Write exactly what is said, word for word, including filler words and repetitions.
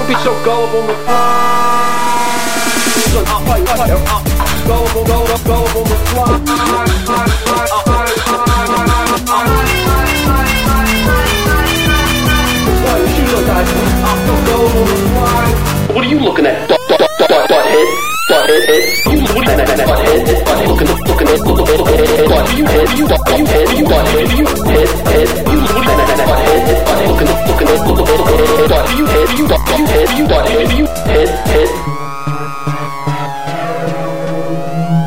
Don't be so gullible, Gullible, gullible, gullible, What are you looking at? Butt, butt, butt, butt, butt head, butt head, head. You what are you looking at? Butt head, head, butt head. Looking, looking at, looking at, head, head, butt. You head, you butt, you head, you butt head, you head, head. You what are you looking at? Butt head, head, butt head. Looking, looking at, looking at, head, head, butt. You head, you butt, you head, you butt head, you head, head.